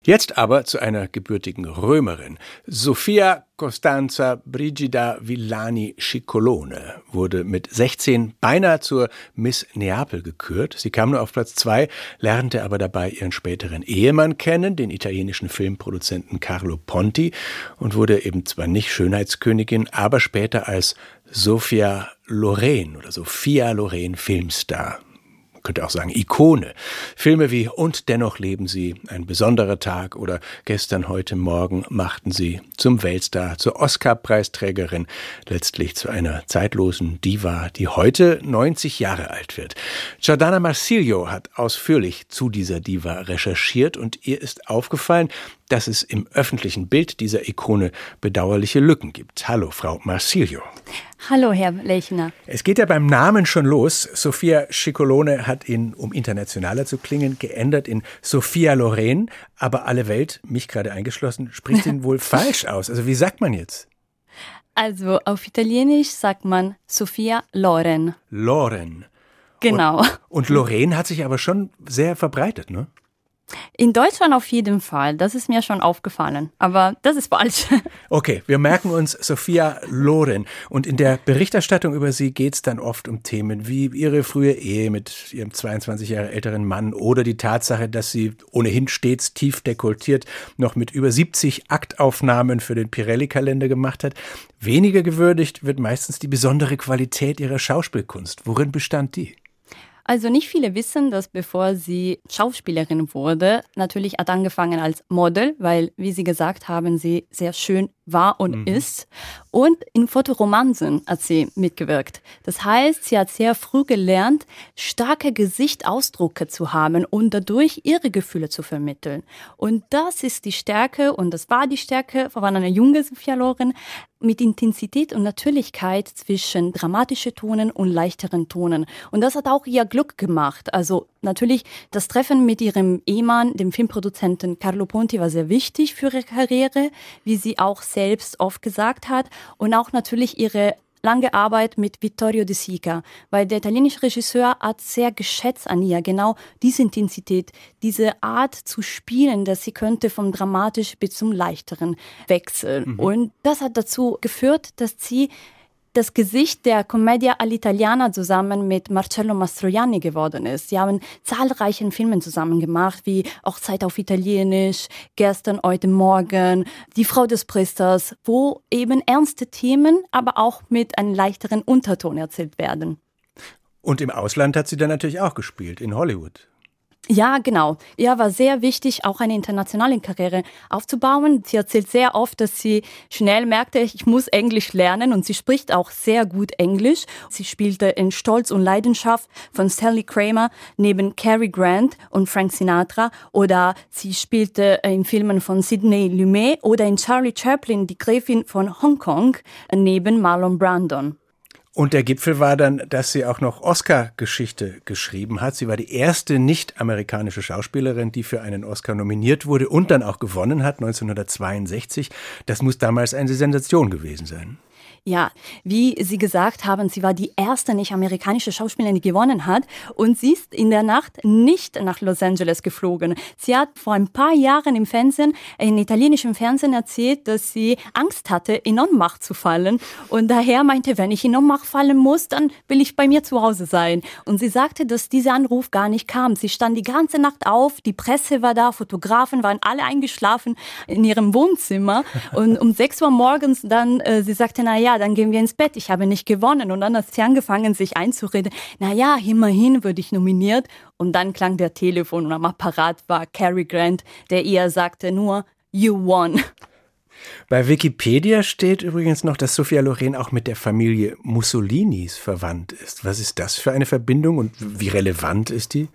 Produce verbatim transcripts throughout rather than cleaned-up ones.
Jetzt aber zu einer gebürtigen Römerin. Sofia Costanza Brigida Villani Scicolone wurde mit sechzehn beinahe zur Miss Neapel gekürt. Sie kam nur auf Platz zwei, lernte aber dabei ihren späteren Ehemann kennen, den italienischen Filmproduzenten Carlo Ponti, und wurde eben zwar nicht Schönheitskönigin, aber später als Sophia Loren oder Sophia Loren Filmstar. Man könnte auch sagen Ikone. Filme wie Und dennoch leben sie, Ein besonderer Tag oder Gestern, heute, morgen machten sie zum Weltstar, zur Oscar-Preisträgerin, letztlich zu einer zeitlosen Diva, die heute neunzig Jahre alt wird. Giordana Marsilio hat ausführlich zu dieser Diva recherchiert und ihr ist aufgefallen, dass es im öffentlichen Bild dieser Ikone bedauerliche Lücken gibt. Hallo, Frau Marsilio. Hallo, Herr Lechner. Es geht ja beim Namen schon los. Sophia Scicolone hat ihn, um internationaler zu klingen, geändert in Sophia Loren. Aber alle Welt, mich gerade eingeschlossen, spricht ihn wohl falsch aus. Also wie sagt man jetzt? Also auf Italienisch sagt man Sophia Loren. Loren. Genau. Und, und Loren hat sich aber schon sehr verbreitet, ne? In Deutschland auf jeden Fall, das ist mir schon aufgefallen, aber das ist falsch. Okay, wir merken uns Sophia Loren und in der Berichterstattung über sie geht es dann oft um Themen wie ihre frühe Ehe mit ihrem zweiundzwanzig Jahre älteren Mann oder die Tatsache, dass sie ohnehin stets tief dekoltiert noch mit über siebzig Aktaufnahmen für den Pirelli-Kalender gemacht hat. Weniger gewürdigt wird meistens die besondere Qualität ihrer Schauspielkunst. Worin bestand die? Also nicht viele wissen, dass bevor sie Schauspielerin wurde, natürlich hat angefangen als Model, weil, wie Sie gesagt haben, sie sehr schön war und mhm. ist. Und in Fotoromanzen hat sie mitgewirkt. Das heißt, sie hat sehr früh gelernt, starke Gesichtsausdrücke zu haben und dadurch ihre Gefühle zu vermitteln. Und das ist die Stärke, und das war die Stärke von einer jungen Sophia Loren, mit Intensität und Natürlichkeit zwischen dramatischen Tonen und leichteren Tonen. Und das hat auch ihr Glück gemacht. Also natürlich, das Treffen mit ihrem Ehemann, dem Filmproduzenten Carlo Ponti, war sehr wichtig für ihre Karriere, wie sie auch selbst oft gesagt hat. Und auch natürlich ihre lange Arbeit mit Vittorio De Sica, weil der italienische Regisseur hat sehr geschätzt an ihr, genau diese Intensität, diese Art zu spielen, dass sie könnte vom dramatisch bis zum leichteren wechseln. Mhm. Und das hat dazu geführt, dass sie das Gesicht der Commedia all'Italiana zusammen mit Marcello Mastroianni geworden ist. Sie haben zahlreiche Filme zusammen gemacht, wie Auch Zeit auf Italienisch, Gestern, heute, morgen, Die Frau des Priesters, wo eben ernste Themen, aber auch mit einem leichteren Unterton erzählt werden. Und im Ausland hat sie dann natürlich auch gespielt, in Hollywood. Ja, genau. Ihr war sehr wichtig, auch eine internationale Karriere aufzubauen. Sie erzählt sehr oft, dass sie schnell merkte, ich muss Englisch lernen, und sie spricht auch sehr gut Englisch. Sie spielte in Stolz und Leidenschaft von Stanley Kramer neben Cary Grant und Frank Sinatra, oder sie spielte in Filmen von Sidney Lumet oder in Charlie Chaplin, die Gräfin von Hongkong, neben Marlon Brando. Und der Gipfel war dann, dass sie auch noch Oscar-Geschichte geschrieben hat. Sie war die erste nicht-amerikanische Schauspielerin, die für einen Oscar nominiert wurde und dann auch gewonnen hat, neunzehnhundertzweiundsechzig. Das muss damals eine Sensation gewesen sein. Ja, wie Sie gesagt haben, sie war die erste nicht-amerikanische Schauspielerin, die gewonnen hat. Und sie ist in der Nacht nicht nach Los Angeles geflogen. Sie hat vor ein paar Jahren im Fernsehen, in italienischem Fernsehen erzählt, dass sie Angst hatte, in Ohnmacht zu fallen. Und daher meinte, wenn ich in Ohnmacht fallen muss, dann will ich bei mir zu Hause sein. Und sie sagte, dass dieser Anruf gar nicht kam. Sie stand die ganze Nacht auf, die Presse war da, Fotografen waren alle eingeschlafen in ihrem Wohnzimmer. Und um sechs Uhr morgens dann, äh, sie sagte, na ja, dann gehen wir ins Bett, ich habe nicht gewonnen. Und dann hat sie angefangen, sich einzureden, na ja, immerhin würde ich nominiert. Und dann klang der Telefon und am Apparat war Cary Grant, der ihr sagte nur, you won. Bei Wikipedia steht übrigens noch, dass Sophia Loren auch mit der Familie Mussolinis verwandt ist. Was ist das für eine Verbindung und wie relevant ist die?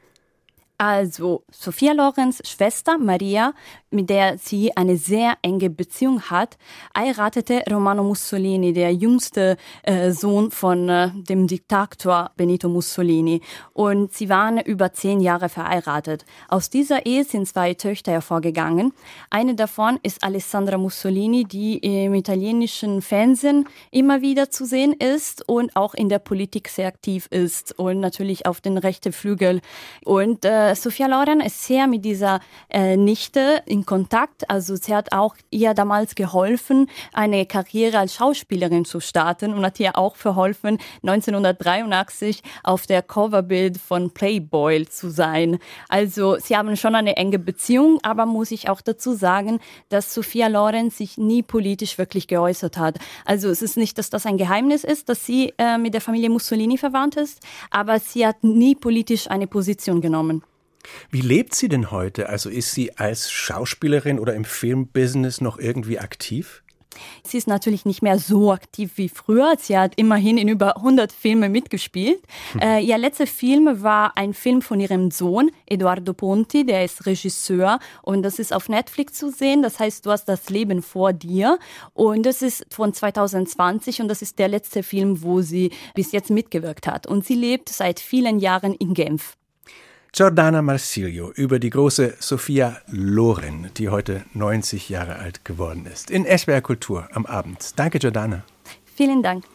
Also Sophia Lorens Schwester Maria, mit der sie eine sehr enge Beziehung hat, heiratete Romano Mussolini, der jüngste äh, Sohn von äh, dem Diktator Benito Mussolini. Und sie waren über zehn Jahre verheiratet. Aus dieser Ehe sind zwei Töchter hervorgegangen. Eine davon ist Alessandra Mussolini, die im italienischen Fernsehen immer wieder zu sehen ist und auch in der Politik sehr aktiv ist und natürlich auf den rechten Flügel. Und äh, äh, Sophia Loren ist sehr mit dieser äh, Nichte in Kontakt. Also sie hat auch ihr damals geholfen, eine Karriere als Schauspielerin zu starten und hat ihr auch verholfen, neunzehnhundertdreiundachtzig auf der Coverbild von Playboy zu sein. Also sie haben schon eine enge Beziehung, aber muss ich auch dazu sagen, dass Sophia Loren sich nie politisch wirklich geäußert hat. Also es ist nicht, dass das ein Geheimnis ist, dass sie äh, mit der Familie Mussolini verwandt ist, aber sie hat nie politisch eine Position genommen. Wie lebt sie denn heute? Also ist sie als Schauspielerin oder im Filmbusiness noch irgendwie aktiv? Sie ist natürlich nicht mehr so aktiv wie früher. Sie hat immerhin in über hundert Filmen mitgespielt. Hm. Äh, ihr letzter Film war ein Film von ihrem Sohn, Edoardo Ponti, der ist Regisseur und das ist auf Netflix zu sehen. Das heißt, du hast das Leben vor dir und das ist von zwanzig zwanzig und das ist der letzte Film, wo sie bis jetzt mitgewirkt hat. Und sie lebt seit vielen Jahren in Genf. Giordana Marsilio über die große Sophia Loren, die heute neunzig Jahre alt geworden ist. In S W R Kultur am Abend. Danke, Giordana. Vielen Dank.